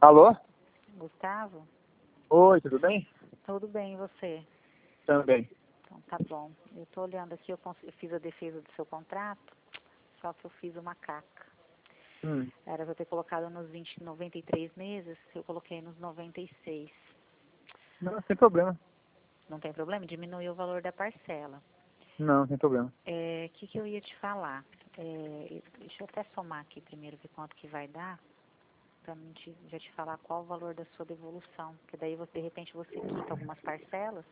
Alô? Gustavo? Oi, tudo bem? Tudo bem, e você? Também. Então tá bom. Eu tô olhando aqui, eu fiz a defesa do seu contrato, só que eu fiz uma caca. Era pra eu ter colocado nos 93 meses, eu coloquei nos 96. Não, sem problema. Não tem problema? Diminuiu o valor da parcela. Não, sem problema. Que eu ia te falar? Deixa eu até somar aqui primeiro, ver quanto que vai dar, pra mim já te falar qual o valor da sua devolução. Porque daí, de repente, você quita algumas parcelas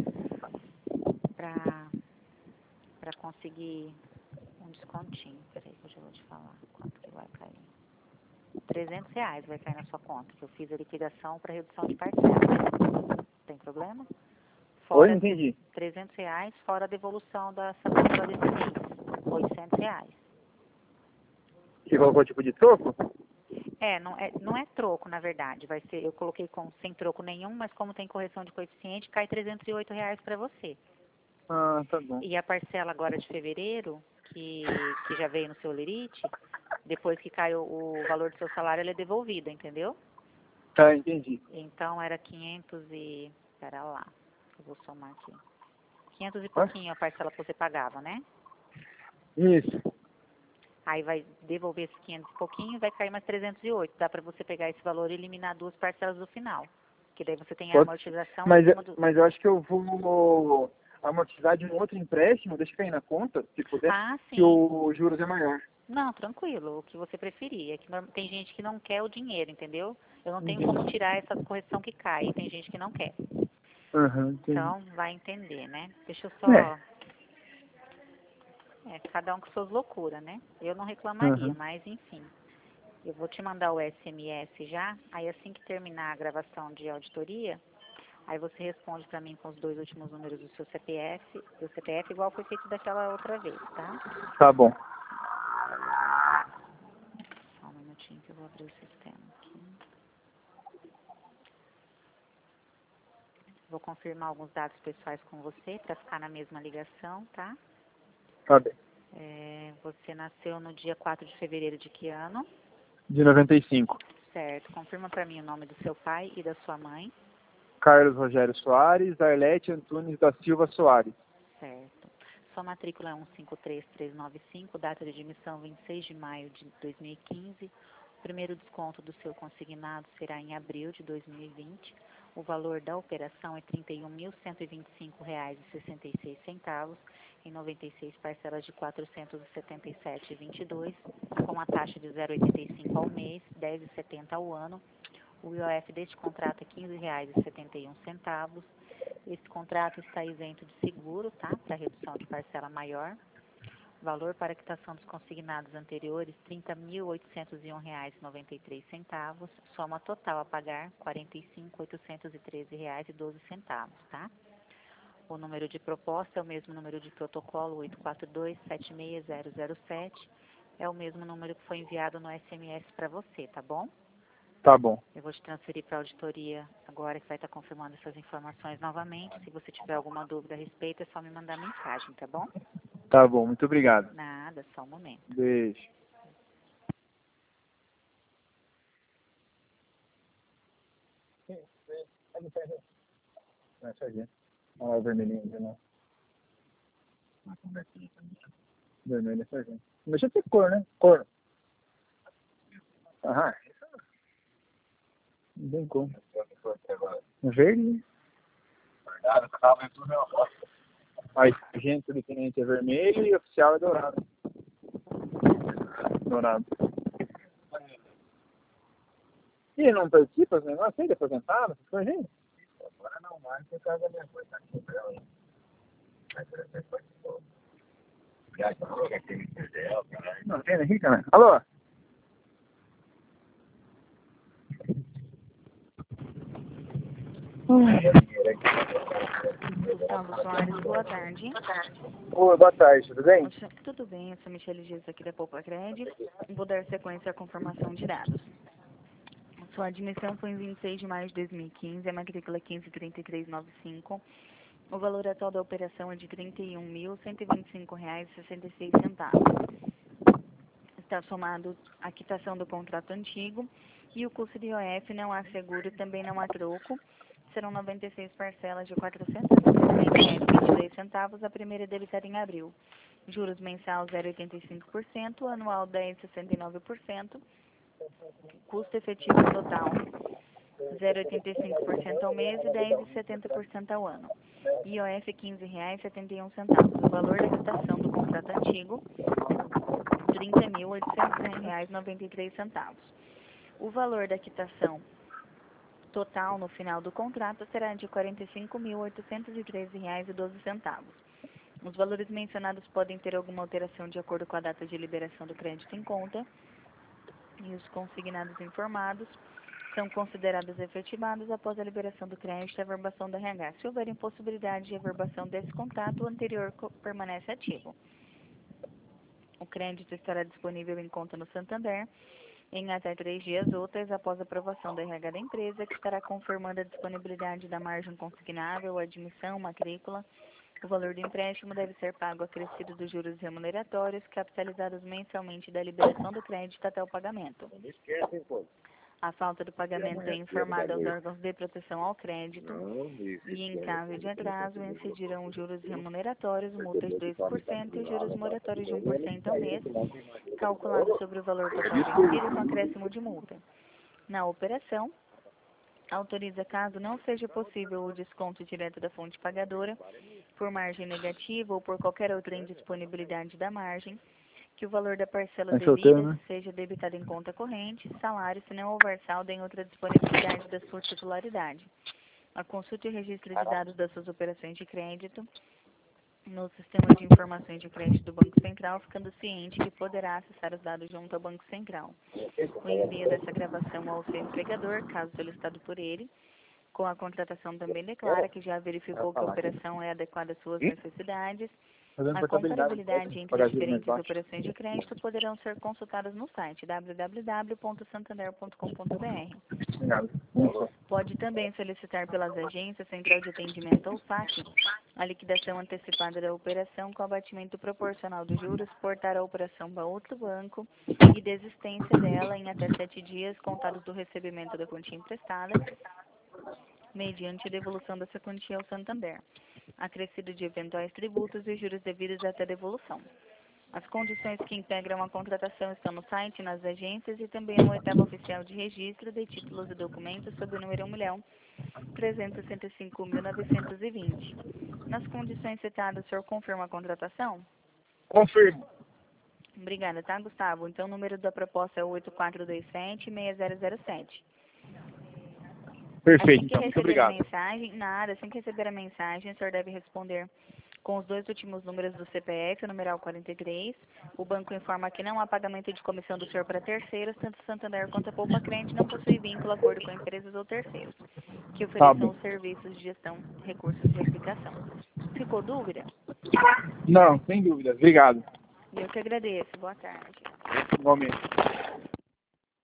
pra conseguir um descontinho. Peraí que eu já vou te falar quanto que vai cair. R$300 vai cair na sua conta, que eu fiz a liquidação para redução de parcela. Tem problema? Oi, não Fora entendi. R$300, fora a devolução dessa parcela desse mês. R$800. Você colocou tipo de troco? Não é troco, na verdade. Vai ser, eu coloquei sem troco nenhum, mas como tem correção de coeficiente, cai R$308 para você. Ah, tá bom. E a parcela agora de fevereiro, que já veio no seu lerite, depois que cai o valor do seu salário, ela é devolvida, entendeu? Tá, entendi. Então era 500 e... Pera lá, eu vou somar aqui. 500 e pouquinho a parcela que você pagava, né? Isso. Aí vai devolver esses 500 e pouquinho e vai cair mais 308. Dá para você pegar esse valor e eliminar duas parcelas do final. Que daí você tem a amortização em cima do... Mas eu acho que eu vou amortizar de um outro empréstimo, deixa cair na conta, se puder, Ah, sim. que o juros é maior. Não, tranquilo, o que você preferir. É que tem gente que não quer o dinheiro, entendeu? Eu não tenho como tirar essa correção que cai, tem gente que não quer. Entendi. Então, vai entender, né? Deixa eu só... cada um com suas loucuras, né? Eu não reclamaria, mas enfim. Eu vou te mandar o SMS já, aí assim que terminar a gravação de auditoria, aí você responde para mim com os 2 últimos números do seu CPF, igual foi feito daquela outra vez, tá? Tá bom. Só um minutinho que eu vou abrir o sistema aqui. Vou confirmar alguns dados pessoais com você para ficar na mesma ligação, tá? Tá bem. Você nasceu no dia 4 de fevereiro de que ano? De 95. Certo. Confirma para mim o nome do seu pai e da sua mãe. Carlos Rogério Soares, Arlete Antunes da Silva Soares. Certo. Sua matrícula é 153395, data de admissão 26 de maio de 2015. O primeiro desconto do seu consignado será em abril de 2020. O valor da operação é R$ 31.125,66, em 96 parcelas de R$ 477,22, com a taxa de 0,85 ao mês, 10,70 ao ano. O IOF deste contrato é R$ 15,71. Esse contrato está isento de seguro, tá? Para redução de parcela maior. Valor para quitação dos consignados anteriores, R$ 30.801,93. Soma total a pagar, R$ 45.813,12, tá? O número de proposta é o mesmo número de protocolo, 842-76007. É o mesmo número que foi enviado no SMS para você, tá bom? Tá bom. Eu vou te transferir para a auditoria agora, que vai estar confirmando essas informações novamente. Se você tiver alguma dúvida a respeito, é só me mandar mensagem, tá bom? Tá bom, muito obrigado. Nada, só um momento. Beijo. Olha o vermelhinho ali, né? Vermelho é sargento. Não deixa de ter cor, né? Cor. Aham. Não tem como. Verde. Aí, sargento, lieutenante é vermelho e oficial é dourado. Dourado. E ele não participa dos negócios aí, de aposentado, essas coisas aí? Agora não mais, por causa da minha coisa, tá aqui pra ela. Não, tem aqui, cara. Alô? Gustavo Soares, boa tarde. Oi, boa tarde, tudo bem? Tudo bem, eu sou Michele Dias aqui da Poupa Cred. Vou dar sequência à confirmação de dados. Sua admissão foi em 26 de maio de 2015, a matrícula é 153395. O valor atual da operação é de R$ 31.125,66. está somado a quitação do contrato antigo e o custo de IOF, não há seguro, também não há troco. Serão 96 parcelas de R$ 460,22, a primeira debitada em abril. Juros mensal 0,85%, anual 10,69%, custo efetivo total 0,85% ao mês e 10,70% ao ano. IOF R$ 15,71. O valor da quitação do contrato antigo R$ 30.801,93. O valor da quitação total no final do contrato será de R$ 45.813,12. Os valores mencionados podem ter alguma alteração de acordo com a data de liberação do crédito em conta, e os consignados informados são considerados efetivados após a liberação do crédito e a averbação da RH. Se houver impossibilidade de averbação desse contrato, o anterior permanece ativo. O crédito estará disponível em conta no Santander em até 3 dias úteis após a aprovação da RH da empresa, que estará confirmando a disponibilidade da margem consignável, admissão, matrícula. O valor do empréstimo deve ser pago acrescido dos juros remuneratórios, capitalizados mensalmente da liberação do crédito até o pagamento. Não esquece, pô. A falta do pagamento é informada aos órgãos de proteção ao crédito e, em caso de atraso, incidirão juros remuneratórios, multas de 2% e juros moratórios de 1% ao mês, calculados sobre o valor total vencido com acréscimo de multa. Na operação, autoriza, caso não seja possível o desconto direto da fonte pagadora, por margem negativa ou por qualquer outra indisponibilidade da margem, que o valor da parcela devida seja debitado em conta corrente, salário, se não houver saldo em outra disponibilidade da sua titularidade. A consulta e o registro de dados das suas operações de crédito no sistema de informações de crédito do Banco Central, ficando ciente que poderá acessar os dados junto ao Banco Central. O envio dessa gravação ao seu empregador, caso solicitado por ele, com a contratação também declara que já verificou que a operação é adequada às suas necessidades. A compatibilidade entre as diferentes operações de crédito poderão ser consultadas no site www.santander.com.br. Pode também solicitar pelas agências Central de Atendimento ou SAC a liquidação antecipada da operação com abatimento proporcional dos juros, portar a operação para outro banco e desistência dela em até 7 dias contados do recebimento da quantia emprestada, mediante a devolução dessa quantia ao Santander, acrescido de eventuais tributos e juros devidos até devolução. As condições que integram a contratação estão no site, nas agências e também no oitavo oficial de registro de títulos e documentos sob o número 1.365.920. Nas condições citadas, o senhor confirma a contratação? Confirmo. Obrigada, tá, Gustavo? Então, o número da proposta é 8427-6007. Perfeito, Assim que então. Muito receber a obrigado. mensagem, assim que receber a mensagem, o senhor deve responder com os 2 últimos números do CPF, o numeral 43. O banco informa que não há pagamento de comissão do senhor para terceiros, tanto Santander quanto a Poupa Crente não possui vínculo, acordo com empresas ou terceiros, que ofereçam os serviços de gestão, recursos de aplicação. Ficou dúvida? Não, sem dúvida. Obrigado. Eu que agradeço. Boa tarde. Igualmente.